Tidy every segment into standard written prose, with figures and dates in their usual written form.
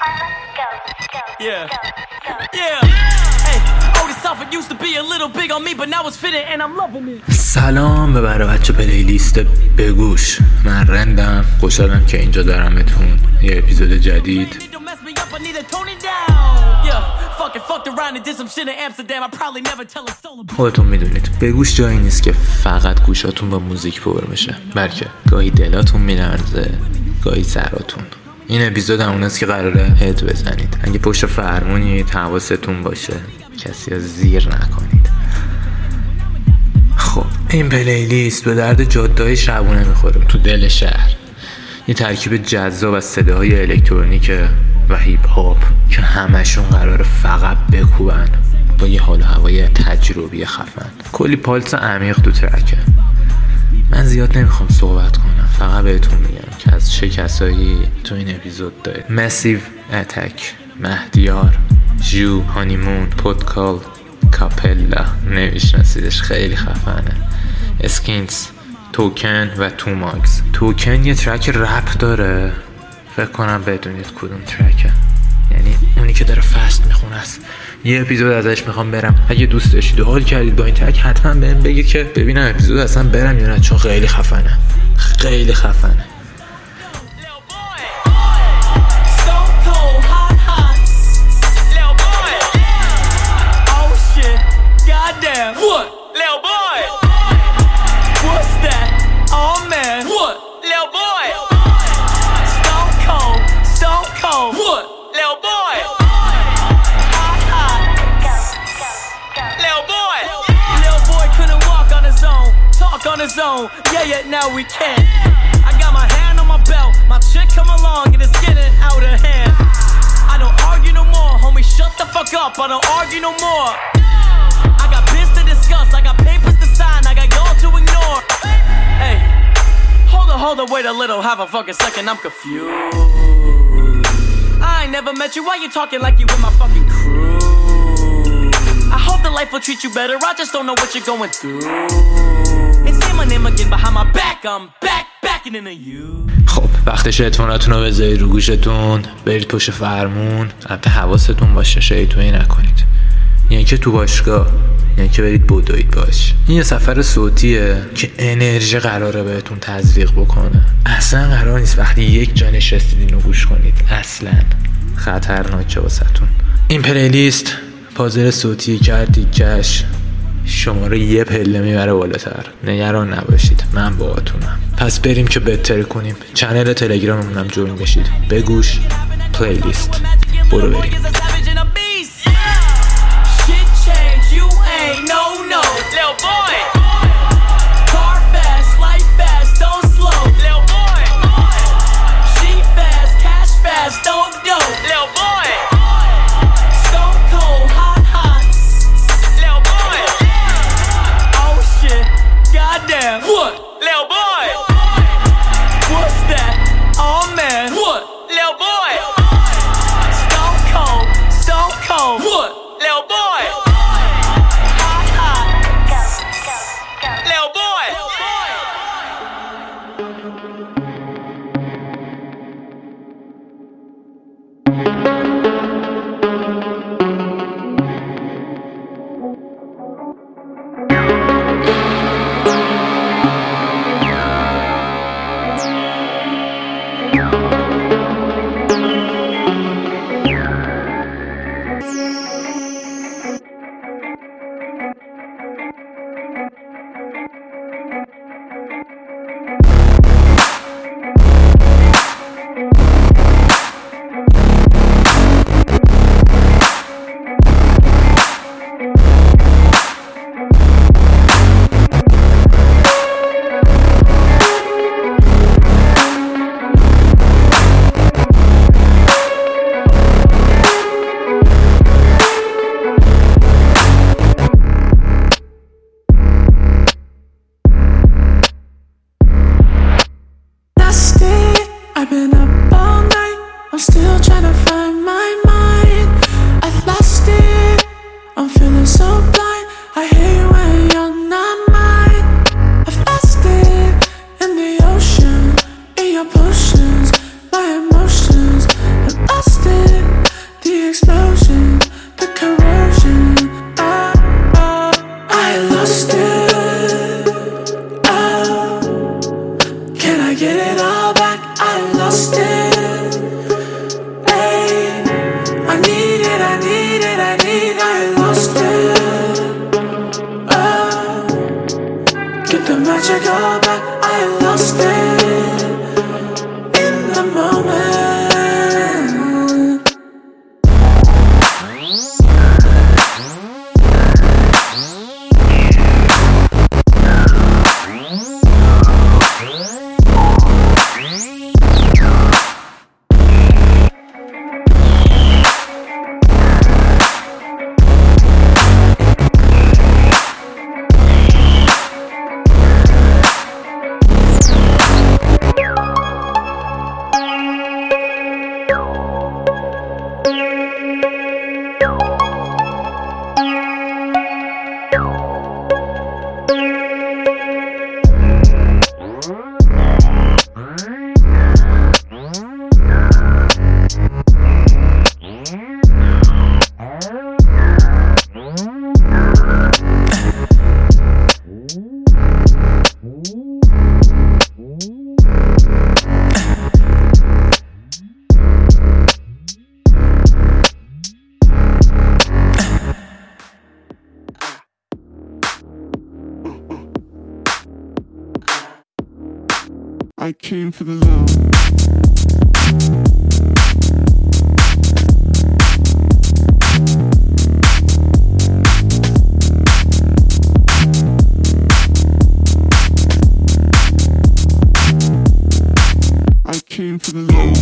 Yeah. Yeah. Hey, Otis Suffolk used to be a little big on me, but now it's fitting and I'm loving it. سلام به برای بچه پلیلیست بگوش. من رندم، خوشحالم که اینجا دارمتون. یه اپیزود جدید. خودتون میدونید بگوش جایی نیست که فقط گوشاتون با موزیک پر میشه، بلکه گاهی دلاتون میلرزه، گاهی سراتون. این اپیزود همونست که قراره هد بزنید. اگه پشت فرمونید حواستون باشه کسی رو زیر نکنید. خب این پلیلیست به درد جاده‌های شبونه میخوره تو دل شهر. یه ترکیب جذاب از صداهای الکترونیک و هیپ هاپ که همشون قراره فقط بکوبن با یه حال و هوای تجربی خفن. کلی پالس عمیق تو ترکه. من زیاد نمیخوام صحبت کنم، فقط بهتون میگم که از چه کسایی تو این اپیزود دارید. مسیو اتک، مهدیار، جو، هانیمون، پودکال، کاپلا، نمیشناسیدش، خیلی خفنه. اسکینز، توکن و تو ماگز. توکن یه ترک رپ داره، فکر کنم بدونید کدوم ترکه، یعنی اونی که داره فست میخونه است. یه اپیزود ازش میخوام برم. اگه دوست داشتید و حال کردید با این ترک حتما بهم بگید که ببینم اپیزود اصلا برم یا نه، چون خیلی خفنه، خیلی خفنه. On his own, yeah, now we can. I got my hand on my belt, my chick come along and it's getting out of hand. I don't argue no more, homie, shut the fuck up, I don't argue no more. I got biz to discuss, I got papers to sign, I got y'all to ignore. Hey, hold on, wait a little, have a fucking second, I'm confused. I ain't never met you, why you talking like you with my fucking crew? I hope the life will treat you better, I just don't know what you're going through. My name again behind my back, I'm backing into you. خب وقتش هدفوناتون رو بذارید رو گوشتون، برید پشت فرمون، البته حواستون باشه شیطونی نکنید. یعنی که تو باشگاه، یعنی که برید بدوید باش. این یه سفر صوتیه که انرژی قراره بهتون تزریق بکنه. اصلا قرار نیست وقتی یک جا نشستید اینو گوش کنید، اصلا خطرناکه واسهتون. این پلیلیست پازل صوتی کردی کش شما رو یه پله میبره بالاتر. نگران نباشید، من باهاتونم. پس بریم که بهتر کنیم. چنل تلگراممونم جوین بشید. بگوش پلیلیست. برو بریم. I need it, I need it, I need it, I lost it. Get the magic all back, I lost it in the moment. I came for the love. I came for the love.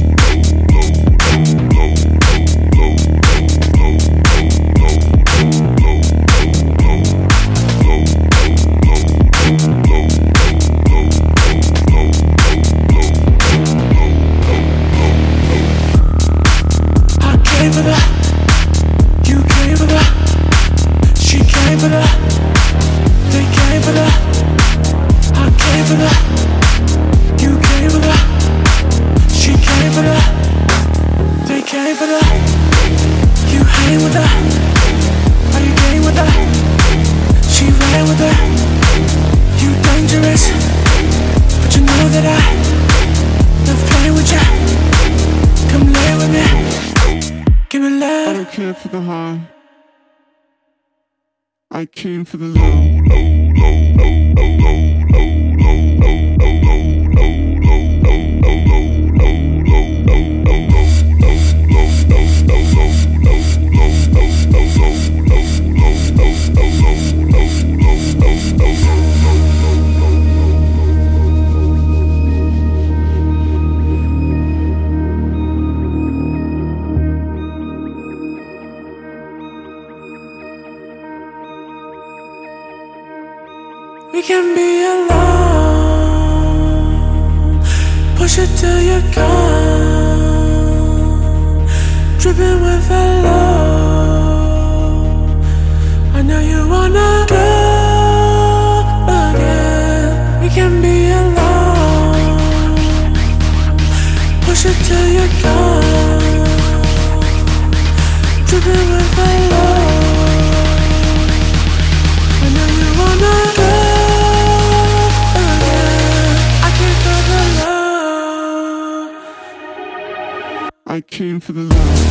For the high, I came for the low. We can be alone. Push it till you're gone. Dripping with love. I know you wanna go again. We can be alone. Push it till you're gone. Dripping with love. I know you wanna go. I came for the love.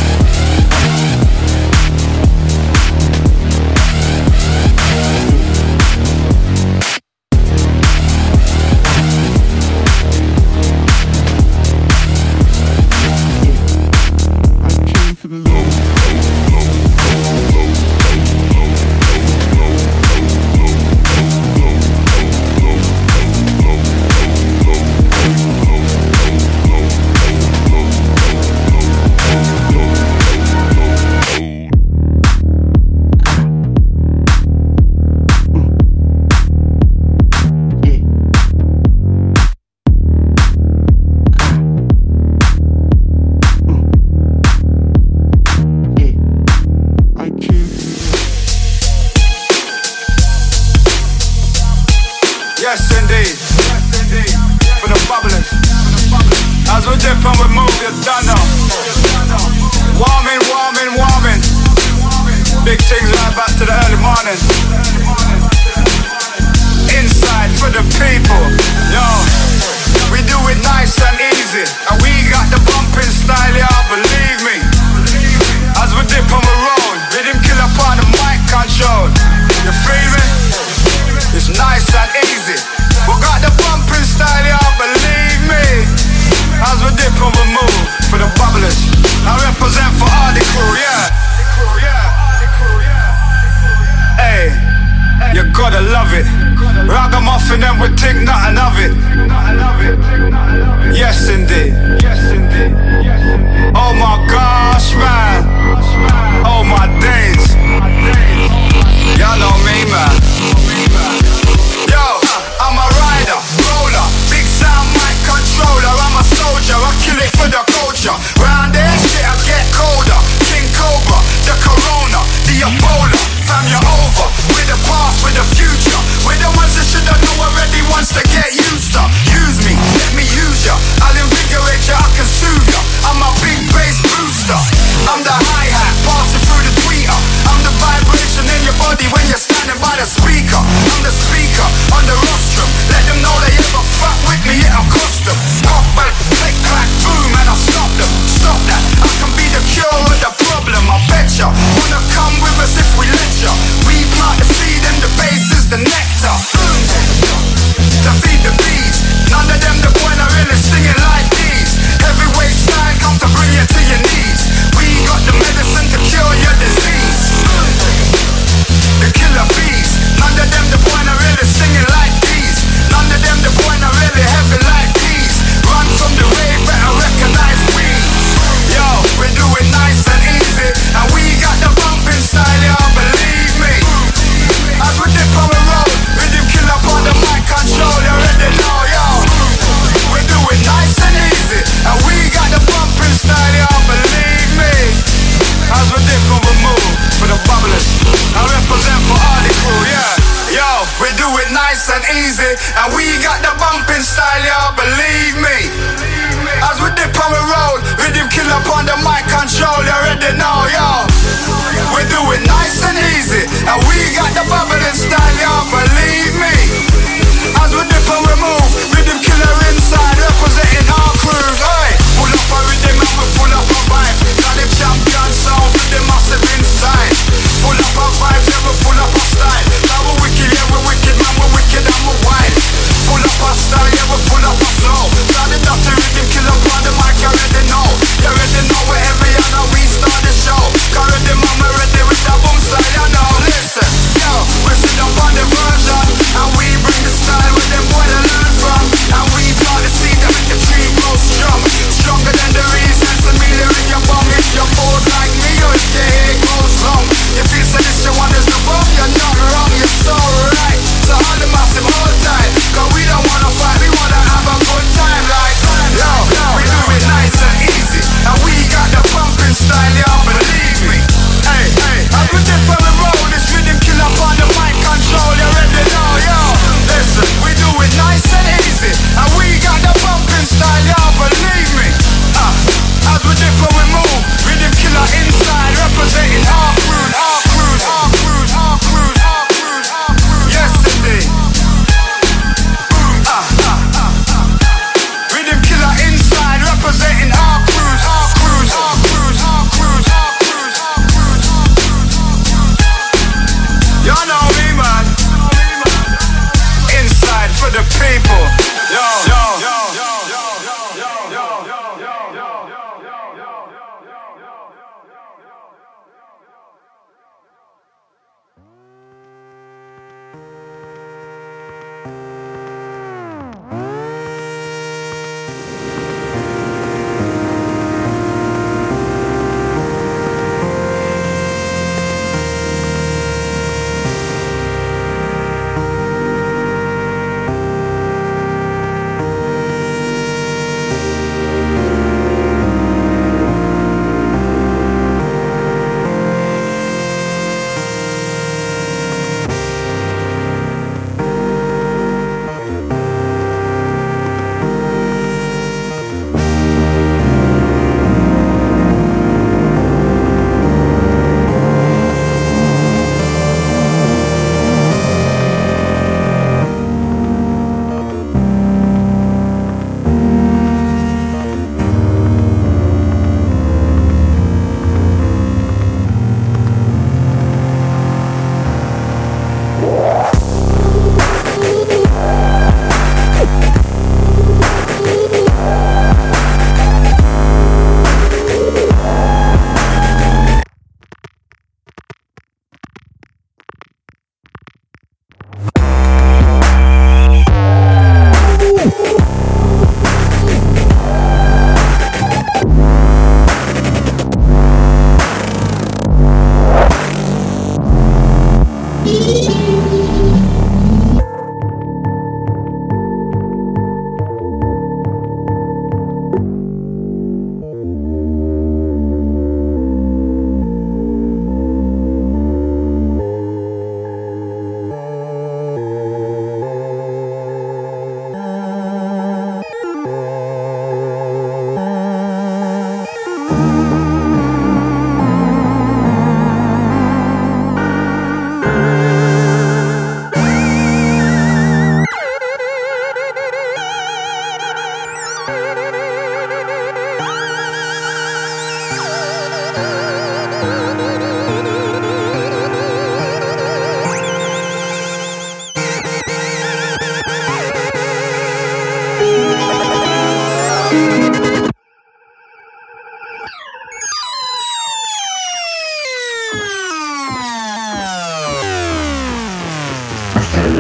Yes indeed, for the bubblers. As we dip and we move, you're done now. Warming, warming, warming. Big things right back to the early morning. Inside for the people, yo. We do it nice and easy, and we got the bumping style, y'all, believe me. and them would think nothing of it. Yes indeed. Oh my gosh, man. Oh my days. Y'all know me, man. Yo, I'm a rider, roller, big sound mic controller. I'm a soldier, I kill it for the culture. Round there, shit, I get colder. King Cobra, the Corona, the Ebola. Fam, you're over. We're the past, we're the future. We're the ones that should have known already, wants to get used to. Use me, let me use ya. I'll invigorate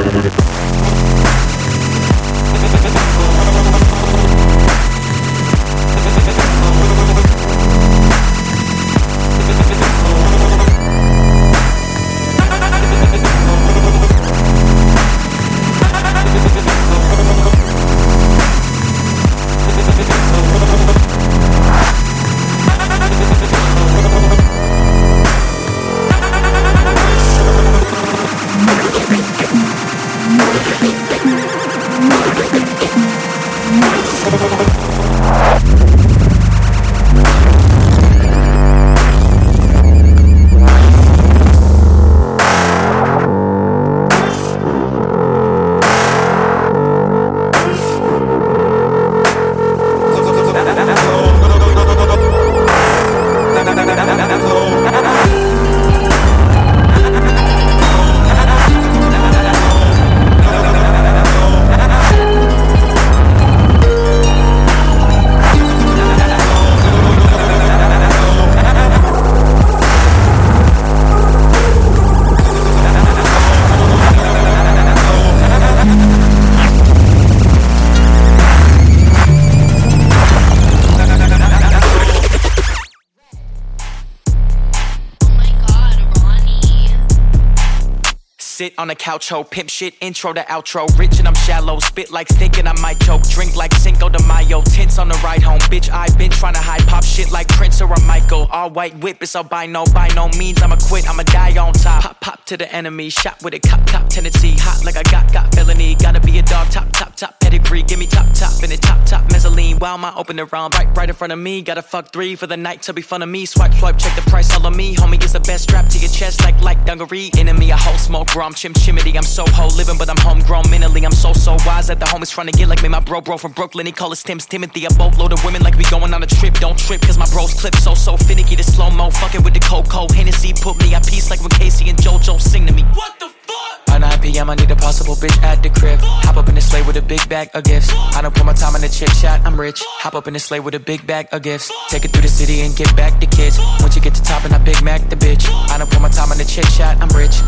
Sit on the couch, ho, pimp shit, intro to outro. Rich and I'm shallow, spit like thinking I might choke. Drink like Cinco de Mayo, tints on the ride home. Bitch, I've been trying to hide pop shit like Prince or a Michael. All white whip, it's albino, by no means I'ma quit, I'ma die on top. Pop, pop to the enemy, shot with a cop tendency. Hot like I got felony, gotta be a dog, top pedigree. Give me top in the top mezzanine. Wow, my open around, right in front of me. Gotta fuck 3 for the night to be fun of me. Swipe, check the price, all of me. Homie, it's the best strap to your chest like dungaree. Enemy, a whole smoke, bro, I'm chimchimity. I'm so whole living, but I'm homegrown mentally. I'm so wise that the homies trying to get like me. My bro from Brooklyn, he call us Timothy. A boatload of women like we going on a trip. Don't trip, cause my bros clip so finicky. The slow-mo, fucking with the cocoa. Hennessy put me at peace like when Casey and JoJo sing to me. What the fuck? By 9 p.m. I need a possible bitch at the crib. Hop up in the sleigh with a big bag of gifts. I don't put my time in the chit chat, I'm rich. Hop up in the sleigh with a big bag of gifts. Take it through the city and get back the kids. Once you get to top and I Big Mac the bitch. I don't put my time in the chit chat, I'm rich.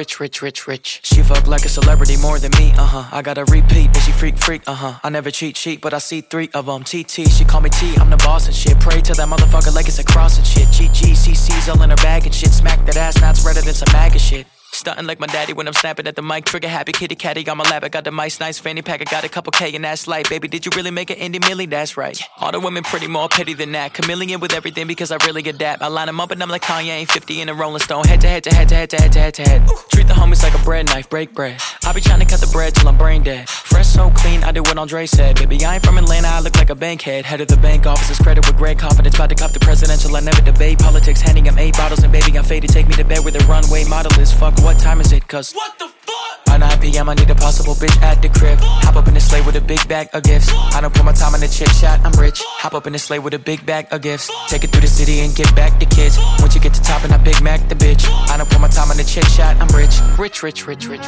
Rich. She fuck like a celebrity more than me, I gotta repeat, is she freak, I never cheat, but I see 3 of them. TT, she call me T, I'm the boss and shit. Pray to that motherfucker like it's a cross and shit. GG, CC's all in her bag and shit. Smack that ass, now it's redder than some MAGA shit. Stuntin' like my daddy when I'm snapping at the mic. Trigger happy, kitty catty on my lap. I got the mice, nice fanny pack. I got a couple K and that's light. Baby, did you really make an indie milli? That's right. All the women pretty more petty than that. Chameleon with everything because I really adapt. I line them up and I'm like Kanye, ain't 50 in a Rolling Stone. Head to head. Treat the homies like a bread knife, break bread. I be trying to cut the bread till I'm brain dead. Fresh so clean, I do what Andre said. Baby, I ain't from Atlanta, I look like a bankhead. Head of the bank office's credit with great confidence. About to cop the presidential, I never debate politics. Handing him 8 bottles and baby, I'm faded. Take me to bed with a runway model is. Fuck, what time is it? Cause what the fuck? By 9 p.m. I need a possible bitch at the crib. Hop up in the sleigh with a big bag of gifts. I don't put my time in the chit chat, I'm rich. Hop up in the sleigh with a big bag of gifts. Take it through the city and get back the kids. Once you get to top and I Big Mac the bitch. I don't put my time in the chit chat, I'm rich. Rich.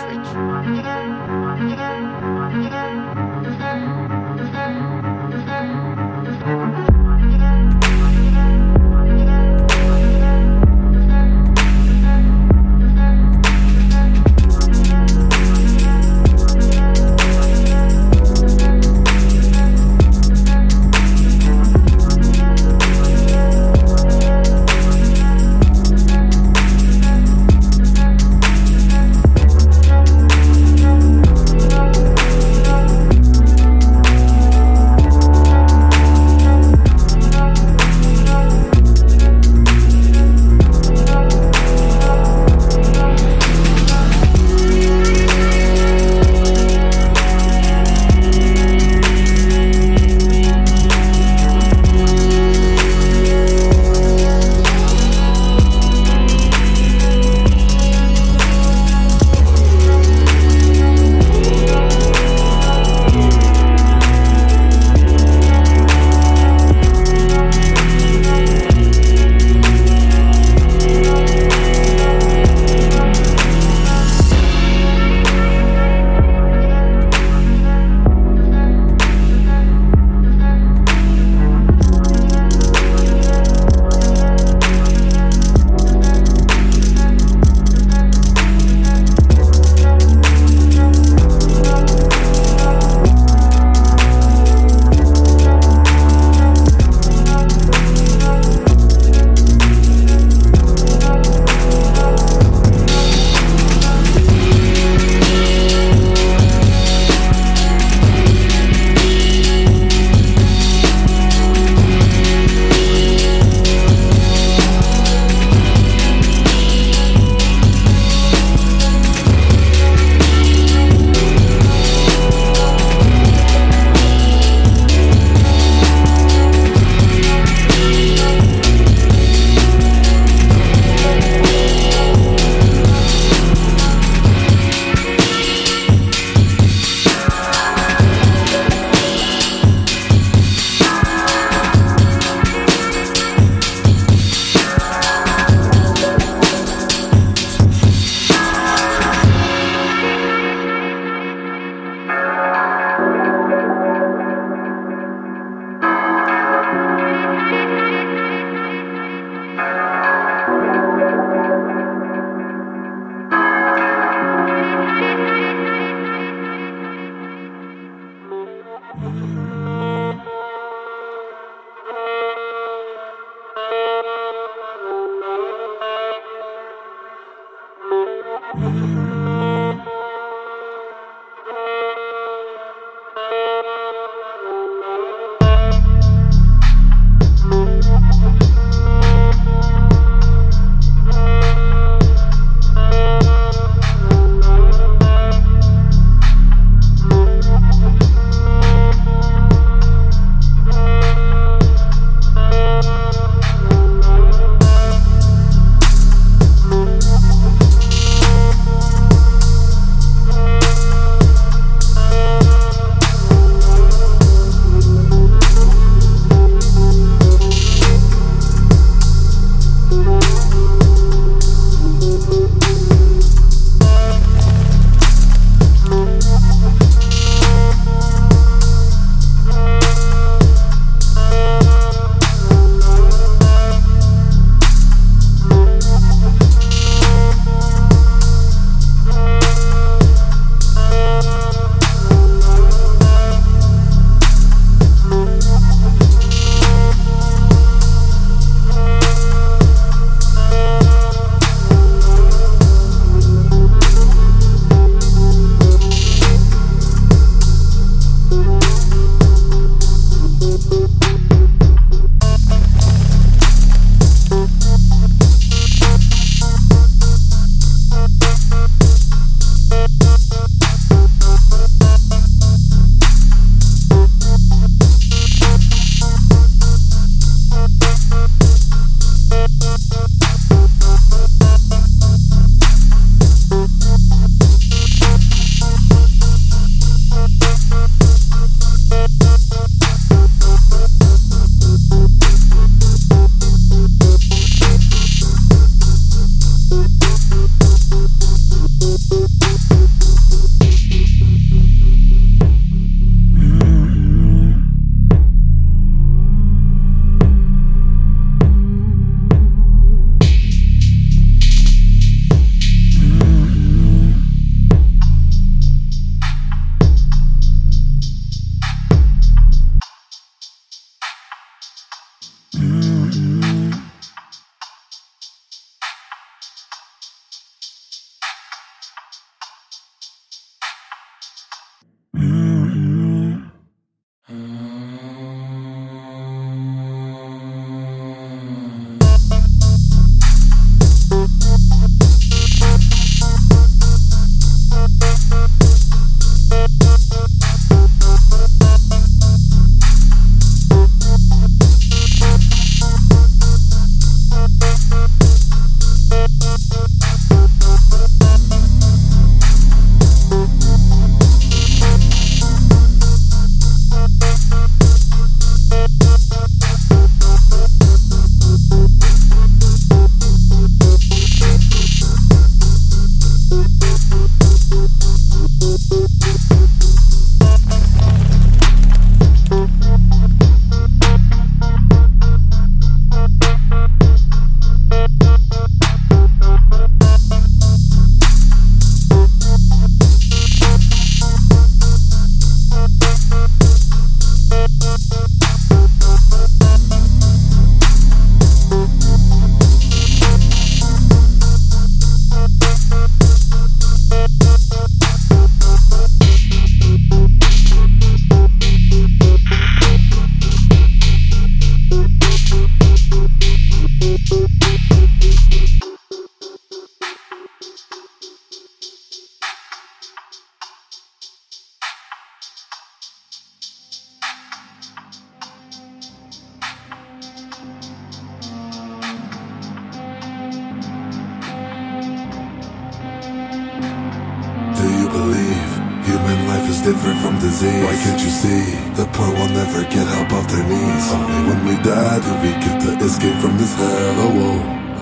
Different from disease. Why can't you see? The poor will never get help off their knees. Only when we die do we get to escape from this hell. Oh, whoa.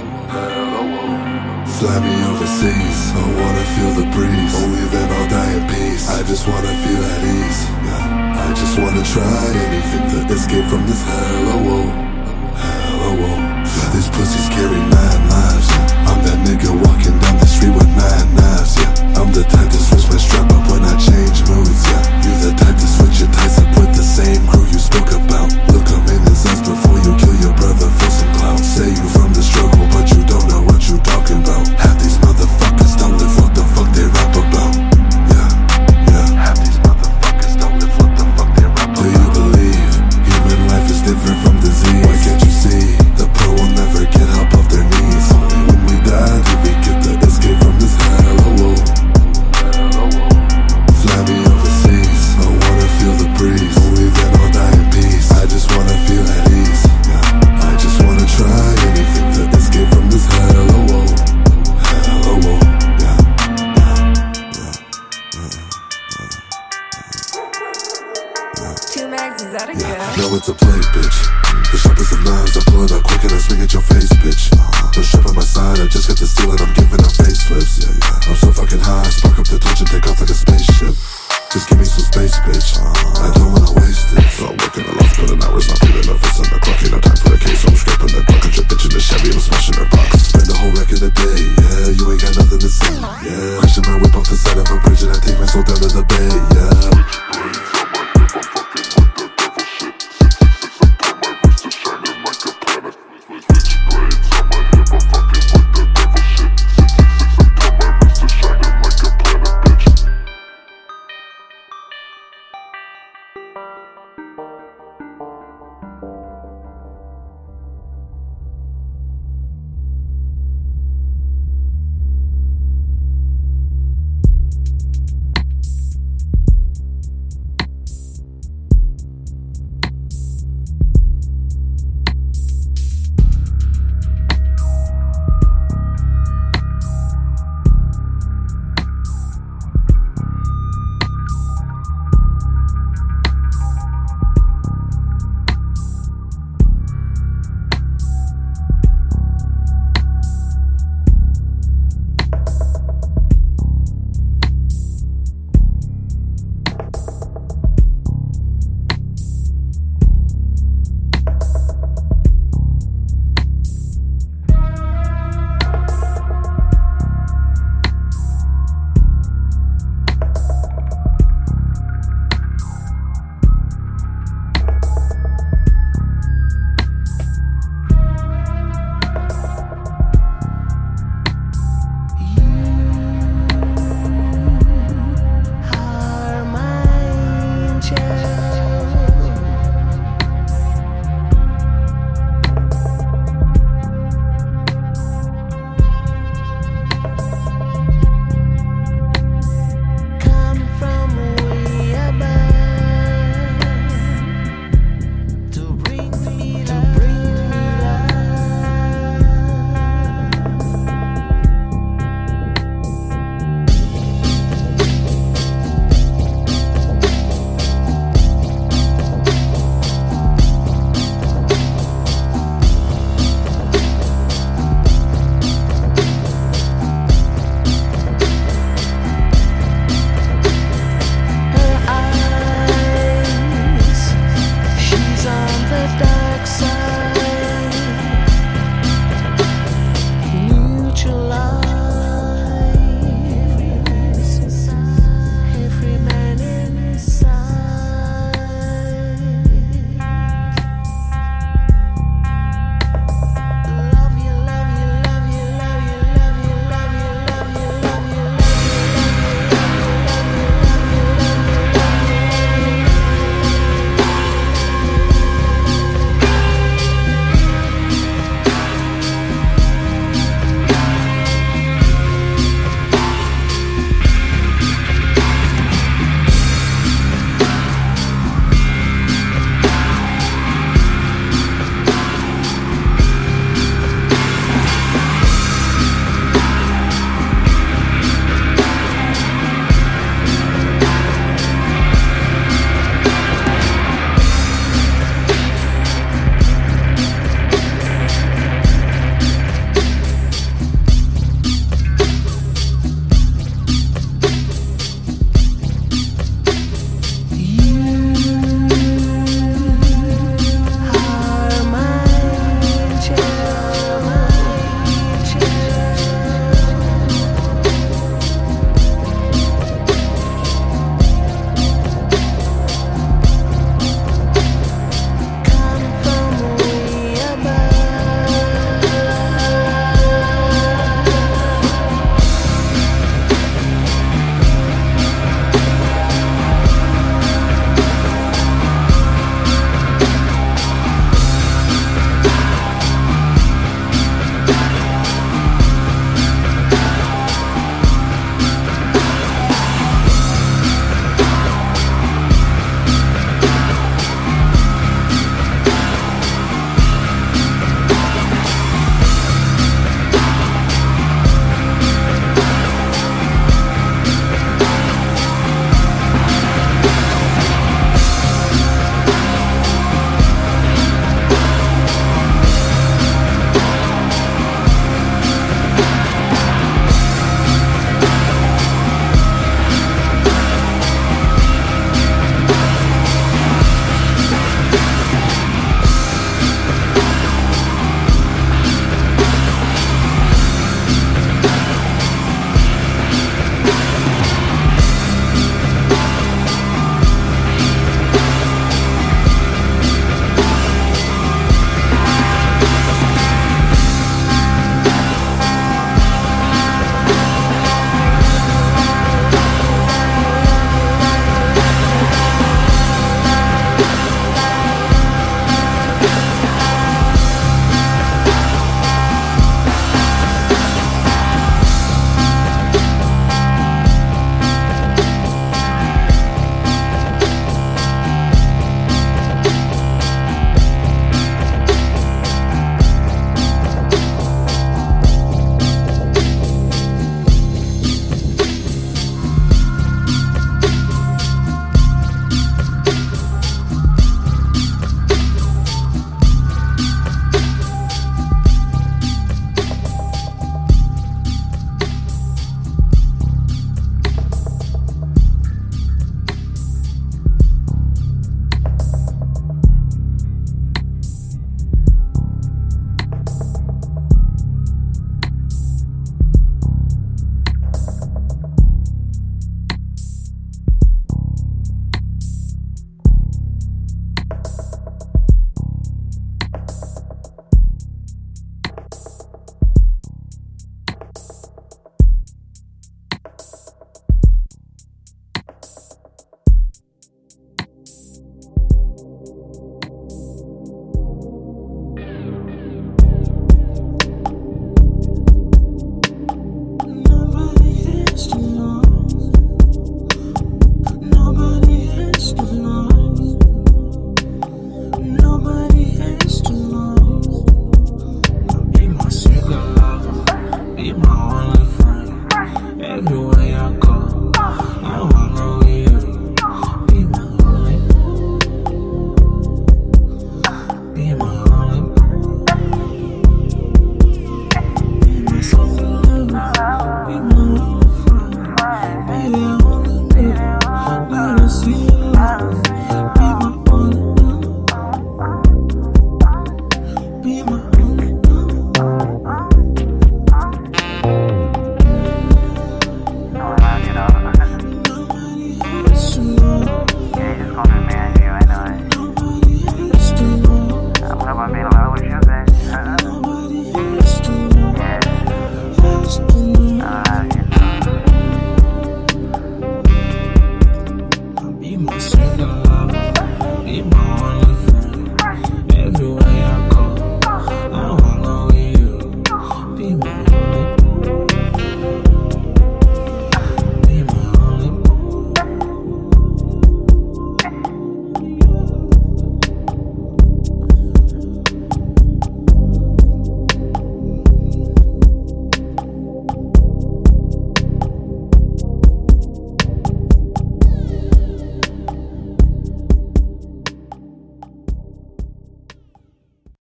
Fly me overseas. I wanna feel the breeze. Oh, even I'll die in peace. I just wanna feel at ease. Yeah. I just wanna try anything to escape from this hell. Oh, whoa. Hell, oh, whoa. These pussies carry 9 lives. Yeah. I'm that nigga walking down the street with 9 knives. Yeah. I'm the type to switch my strap up when I change moods. Yeah. You the type to switch your ties up with the same crew you spoke about. Look 'em in his eyes before you kill your brother for some clout. Say you from the struggle, but you don't know what you talking about. Half these motherfuckers don't live what the fuck they rap about. Yeah, yeah. Half these motherfuckers don't live what the fuck they rap about. Do you believe human life is different from disease? Why can't you see? The poor will never get help off their knees. Only when we die do we get to escape from this hell. Oh, whoa. Fly me overseas. I wanna feel the breeze. Oh, even I'll die in peace. I just wanna feel at ease. Yeah. I just wanna try anything to escape from this hell. Oh, whoa. Hell, oh, whoa. Yeah. Two mags, is that a good? No, it's a play, bitch. The sharpest of knives, I pull it out quick and I swing at your face, bitch. No strap on my side, I just got the steel and I'm giving take off like a